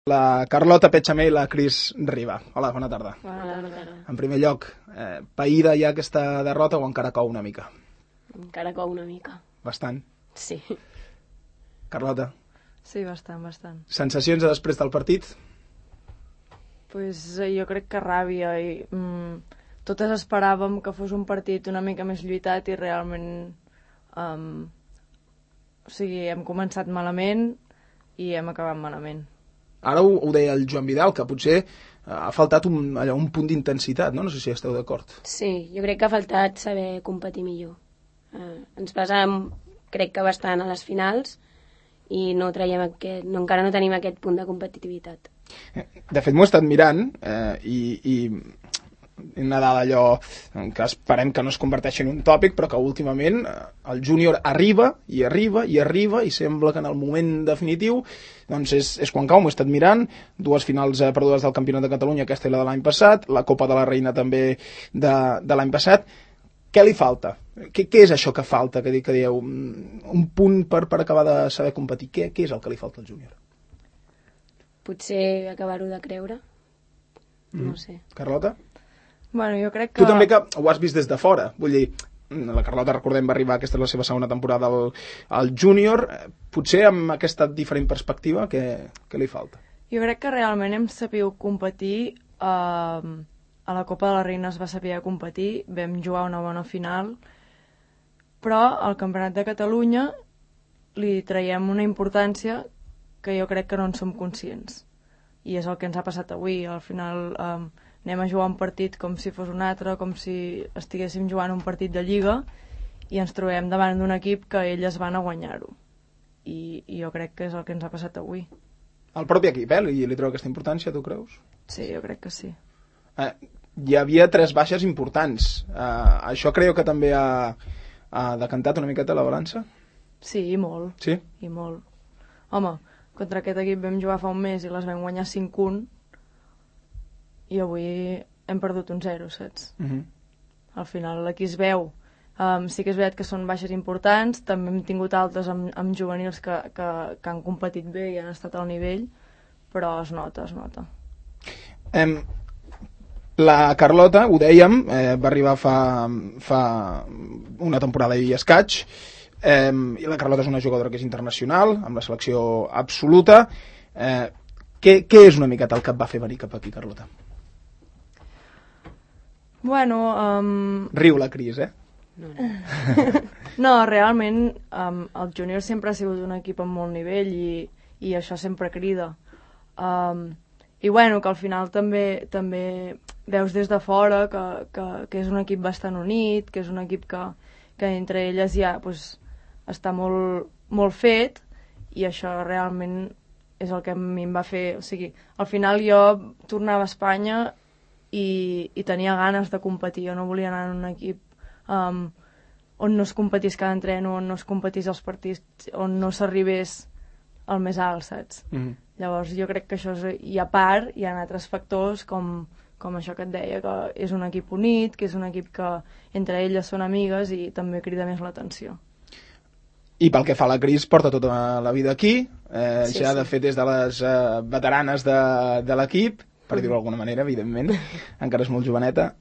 La Carlota Petxamé i la Cris Riba. Hola, bona tarda. Bona tarda. En primer lloc, païda ja aquesta derrota o encara cou una mica? Encara cou una mica. Bastant? Sí. Carlota? Sí, bastant. Sensacions després del partit? Pues jo crec que ràbia i totes esperàvem que fos un partit una mica més lluitat i realment hem començat malament i hem acabat malament. Ara ho deia el Joan Vidal, que potser ha faltat un punt d'intensitat, no? No sé si esteu d'acord. Sí, jo crec que ha faltat saber competir millor. Ens basàvem, crec que bastant a les finals i encara no tenim aquest punt de competitivitat. De fet, m'ho he estat mirant i Nadal allò que esperem que no es converteixi en un tòpic, però que últimament el júnior arriba i sembla que en el moment definitiu doncs és quan cau. M'ho he estat mirant, 2 finals perdudes del Campionat de Catalunya, aquesta i la de l'any passat, la Copa de la Reina també de l'any passat. Què li falta? Què és això que falta, que dieu un punt per acabar de saber competir? Què és el que li falta al júnior? Potser acabar-ho de creure, no sé. Carlota? Bueno, jo crec que... Tu també que ho has vist des de fora, vull dir, la Carlota, recordem, va arribar, aquesta és la seva segona temporada al júnior, potser amb aquesta diferent perspectiva, què li falta? Jo crec que realment hem sabut competir, a la Copa de la Reina es va saber competir, vam jugar una bona final, però al Campionat de Catalunya li traiem una importància que jo crec que no en som conscients. I és el que ens ha passat avui. Al final anem a jugar un partit com si fos un altre, com si estiguéssim jugant un partit de Lliga i ens trobem davant d'un equip que elles van a guanyar-ho. I jo crec que és el que ens ha passat avui. El propi equip, li treu aquesta importància, tu creus? Sí, jo crec que sí. Hi havia 3 baixes importants. Això creu que també ha decantat una miqueta la balança? Sí, i molt. Sí? I molt. Home, contra aquest equip vam jugar fa un mes i les vam guanyar 5-1 i avui hem perdut un 0, saps? Al final aquí es veu. Sí que és veritat que són baixes importants, també hem tingut altres amb juvenils que han competit bé i han estat al nivell, però es nota. La Carlota, ho dèiem, va arribar fa una temporada i escaig, i la Carlota és una jugadora que és internacional, amb la selecció absoluta. Què és una miqueta el que et va fer venir cap aquí, Carlota? Bueno... Riu la Cris, No, realment el júnior sempre ha sigut un equip amb molt nivell i això sempre crida. I bueno, que al final també veus des de fora que és un equip bastant unit, que és un equip que entre elles ja està molt fet, i això realment és el que a mi em va fer... O sigui, al final jo tornava a Espanya i tenia ganes de competir. Jo no volia anar en un equip on no es competís cada entreno, on no es competís els partits, on no s'arribés al més alt, saps? Llavors jo crec que això és... I a part hi ha altres factors com això que et deia, que és un equip unit, que és un equip que entre elles són amigues i també crida més l'atenció. I pel que fa a la Cris, porta tota la vida aquí, Sí. De fet des de les veteranes de l'equip, per dir-ho d'alguna manera, evidentment, encara és molt joveneta.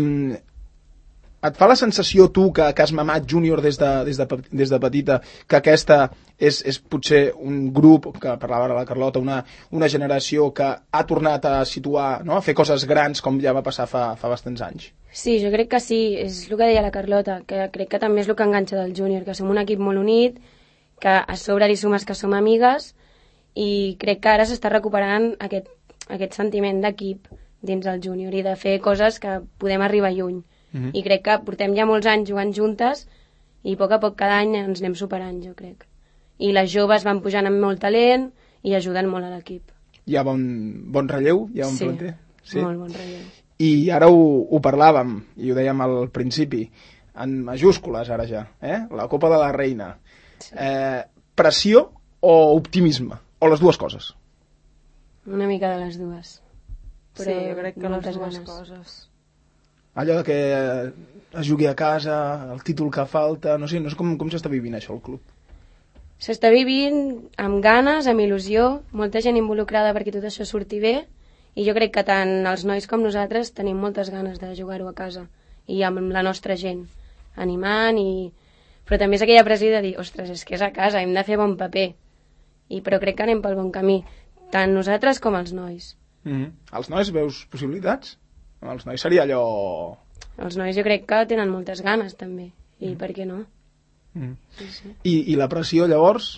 Et fa la sensació, tu, que has mamat júnior des de petita, que aquesta és potser un grup, que parlava ara la Carlota, una generació que ha tornat a situar, no? A fer coses grans com ja va passar fa bastants anys? Sí, jo crec que sí, és el que deia la Carlota, que crec que també és el que enganxa del júnior, que som un equip molt unit, que a sobre li sumes que som amigues, i crec que ara s'està recuperant aquest sentiment d'equip dins del júnior i de fer coses que podem arribar lluny. I crec que portem ja molts anys jugant juntes i a poc cada any ens anem superant, jo crec. I les joves van pujant amb molt talent i ajuden molt a l'equip. Hi ha bon relleu? Hi ha un planter? Sí, molt bon relleu. I ara ho parlàvem, i ho dèiem al principi, en majúscules ara ja, la Copa de la Reina. Sí. Pressió o optimisme? O les dues coses? Una mica de les dues. Però sí, jo crec que les dues coses. Allò de que es jugui a casa, el títol que falta, no sé com s'està vivint això al club? S'està vivint amb ganes, amb il·lusió, molta gent involucrada perquè tot això surti bé, i jo crec que tant els nois com nosaltres tenim moltes ganes de jugar-ho a casa, i amb la nostra gent, animant, però també és aquella pressió de dir, ostres, és que és a casa, hem de fer bon paper, però crec que anem pel bon camí, tant nosaltres com els nois. Els nois veus possibilitats? Els nois seria allò... Els nois jo crec que tenen moltes ganes també, i per què no? Sí. I la pressió llavors?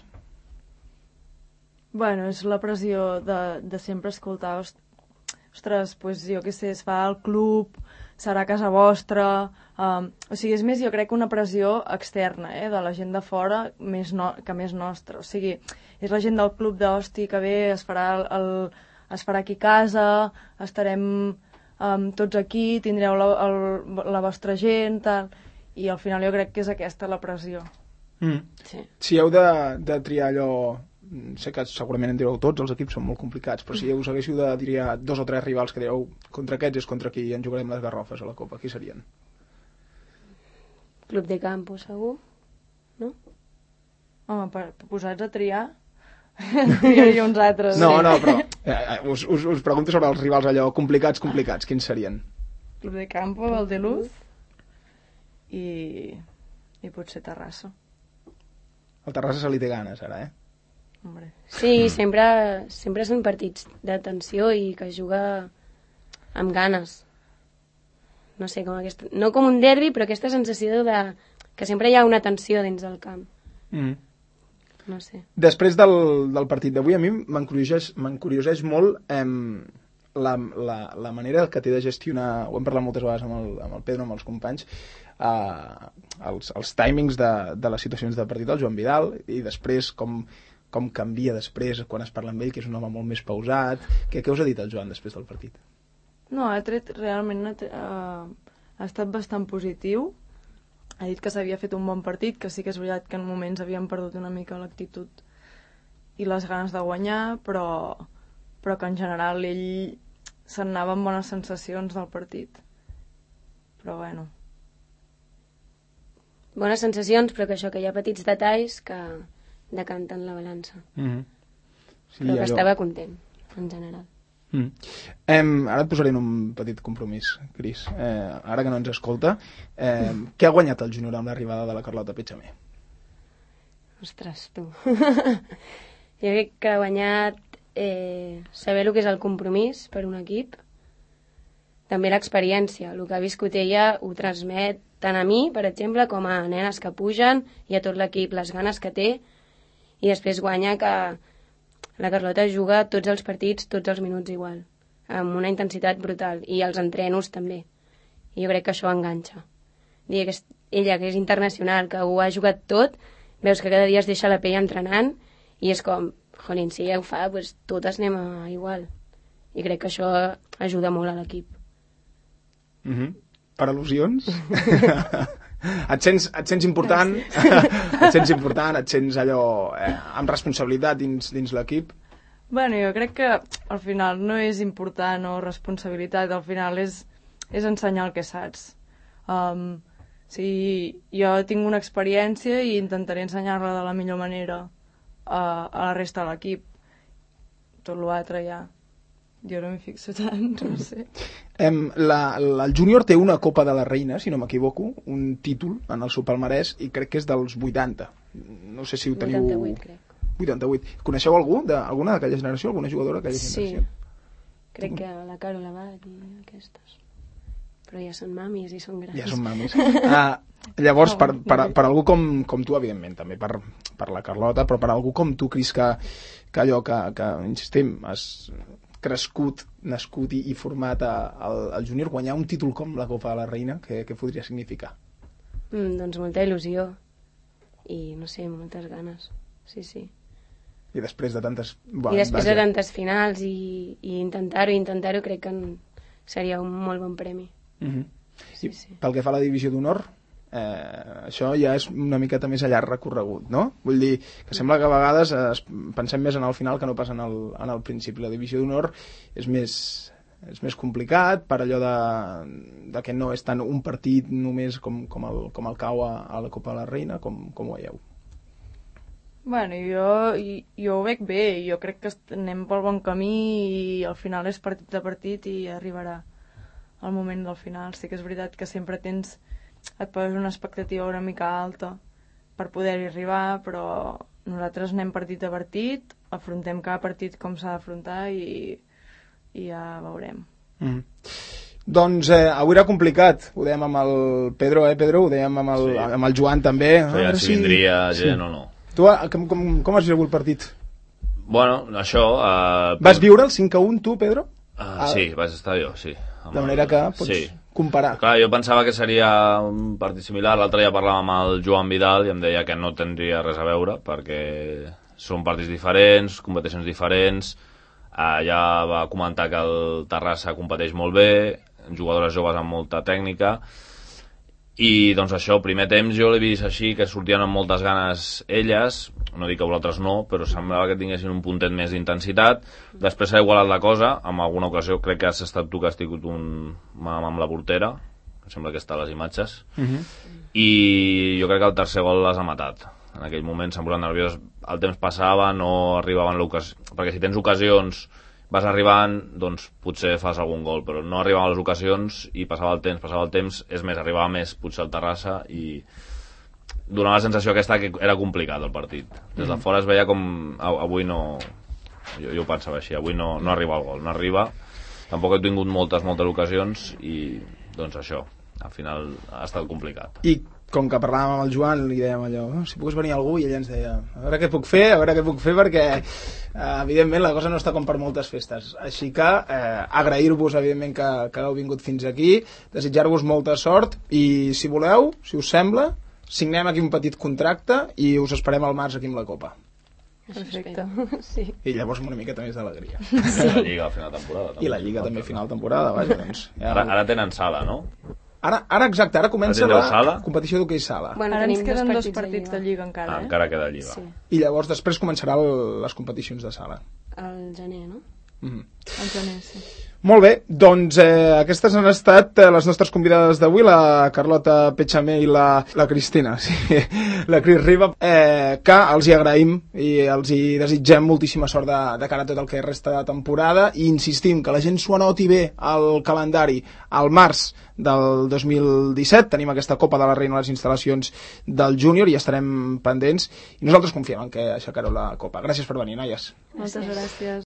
Bueno, és la pressió de sempre escoltar, ostres, pues jo què sé, es fa al club, serà a casa vostra, o sigui, és més, jo crec que una pressió externa, de la gent de fora que més nostra, o sigui, és la gent del club d'hosti que ve, es farà aquí a casa, estarem tots aquí, tindreu la vostra gent, tal, i al final jo crec que és aquesta la pressió. Sí. Si heu de triar allò, sé que segurament en direu tots, els equips són molt complicats, però si us haguéssiu de triar 2 o 3 rivals que direu contra aquests és contra qui en jugarem les garrofes a la Copa, qui serien? Club de Campo, segur, no? Home, posats a triar, triaria uns altres. No, però us pregunto sobre els rivals allò complicats, quins serien? Club de Campo, el de Luz i potser Terrassa. El Terrassa se li té ganes ara, Hombre. Sí, sempre són partits de tensió i que es juga amb ganes. No sé, no com un derbi, però aquesta sensació que sempre hi ha una tensió dins del camp. No sé. Després del partit d'avui, a mi m'encurioseix molt la manera que té de gestionar, ho hem parlat moltes vegades amb el Pedro, amb els companys, els timings de les situacions de partit del Joan Vidal, i després com canvia després quan es parla amb ell, que és un home molt més pausat. Què us ha dit el Joan després del partit? No, realment ha estat bastant positiu. Ha dit que s'havia fet un bon partit, que sí que és veritat que en moments havien perdut una mica l'actitud i les ganes de guanyar, però que en general ell se'n anava amb bones sensacions del partit. Però bueno. Bones sensacions, però que hi ha petits detalls que decanten la balança. Sí, però que estava content, en general. Ara et posaré en un petit compromís, Cris. Ara que no ens escolta, què ha guanyat el júnior amb l'arribada de la Carlota Petxamer? Ostres, tu. Jo crec que ha guanyat saber el que és el compromís per un equip, també l'experiència, el que ha viscut ella ho transmet tant a mi, per exemple, com a nenes que pugen i a tot l'equip, les ganes que té, i després guanya que la Carlota juga tots els partits, tots els minuts igual, amb una intensitat brutal, i els entrenos també. I jo crec que això enganxa. Ella, que és internacional, que ho ha jugat tot, veus que cada dia es deixa la pell entrenant, i és com, jolín, si ella ho fa, doncs totes anem a igual. I crec que això ajuda molt a l'equip. Per al·lusions? Et sents important? Et sents allò amb responsabilitat dins l'equip? Bueno, jo crec que al final no és important o responsabilitat, al final és ensenyar el que saps. Jo tinc una experiència i intentaré ensenyar-la de la millor manera a la resta de l'equip. Tot l'altre ja jo no m'hi fixo tant, no sé. El júnior té una Copa de la Reina, si no m'equivoco, un títol en el seu palmarès, i crec que és dels 80. No sé si ho teniu... 88, crec. 88. Coneixeu alguna d'aquella generació? Alguna jugadora d'aquella generació? Sí. Crec que la Carola Abad i aquestes. Però ja són mamis i són grans. Ja són mamis. Llavors, per algú com tu, evidentment, també per la Carlota, però per algú com tu, Cris, que allò que insistim, has crescut, nascut i format al júnior, guanyar un títol com la Copa de la Reina, què podria significar? Doncs molta il·lusió i, no sé, moltes ganes. Sí. I després de tantes... I després de tantes finals i intentar-ho, crec que seria un molt bon premi. Sí. Pel que fa a la divisió d'honor, això ja és una miqueta més a llarg recorregut, no? Vull dir que sembla que a vegades pensem més en el final que no pas en el principi. La divisió d'honor és més complicat per allò de que no és tant un partit només com el cau a la Copa de la Reina, com ho veieu? Bueno, jo ho veig bé, jo crec que anem pel bon camí i al final és partit a partit i arribarà el moment del final. Sí que és veritat que sempre et poses una expectativa una mica alta per poder-hi arribar, però nosaltres anem partit a partit, afrontem cada partit com s'ha d'afrontar i ja veurem. Doncs avui era complicat, ho dèiem amb el Pedro, Pedro? Ho dèiem amb el Joan també. Si vindria gent o no. Tu com has vist el partit? Bueno, això... Vas viure el 5-1 tu, Pedro? Sí, vaig estar jo, sí. De manera que pots comparar. Clar, jo pensava que seria un partit similar. L'altre dia parlàvem amb el Joan Vidal i em deia que no tindria res a veure perquè són partits diferents, competicions diferents. Ja va comentar que el Terrassa competeix molt bé, jugadores joves amb molta tècnica, i doncs això, primer temps jo l'he vist així, que sortien amb moltes ganes elles, no dic que vosaltres no, però semblava que tinguessin un puntet més d'intensitat. Després s'ha igualat la cosa, en alguna ocasió crec que has estat tu que has tingut un mam amb la portera, sembla que està a les imatges, i jo crec que el tercer gol les ha matat. En aquell moment s'han posat nerviós, el temps passava, no arribaven l'ocasió, perquè si tens ocasions vas arribant, doncs potser fas algun gol, però no arribaven les ocasions i passava el temps, és més, arribava més potser al Terrassa i donava la sensació aquesta que era complicat el partit. Des de fora es veia com avui no, jo ho pensava així, avui no arriba el gol, no arriba, tampoc he tingut moltes ocasions i doncs això, al final ha estat complicat. I com que parlàvem amb el Joan li dèiem allò, si pogués venir algú, i ell ens deia a veure què puc fer perquè evidentment la cosa no està com per moltes festes, així que agrair-vos evidentment que heu vingut fins aquí, desitjar-vos molta sort i si voleu, si us sembla, signem aquí un petit contracte i us esperem al març aquí amb la Copa. Perfecte. Sí. I llavors una miqueta més d'alegria. I la Lliga a final de temporada. I la Lliga també a final de temporada, vaja, doncs. Ara tenen sala, no? Ara exacte, ara comença la competició d'hoquei sala. Bueno, Ara ens tenim queden dos partits de Lliga encara, Encara queda Lliga. Sí. I llavors després començarà les competicions de sala. Al gener, no? al gener, sí. Molt bé, doncs aquestes han estat les nostres convidades d'avui, la Carlota Pechamé i la Cristina, sí, la Cris Riba, que els hi agraïm i els hi desitgem moltíssima sort de cara a tot el que resta de temporada i insistim que la gent s'ho anoti bé al calendari. Al març del 2017 tenim aquesta Copa de la Reina a les instal·lacions del júnior i estarem pendents i nosaltres confiem en que aixecareu la Copa. Gràcies per venir, noies. Moltes gràcies.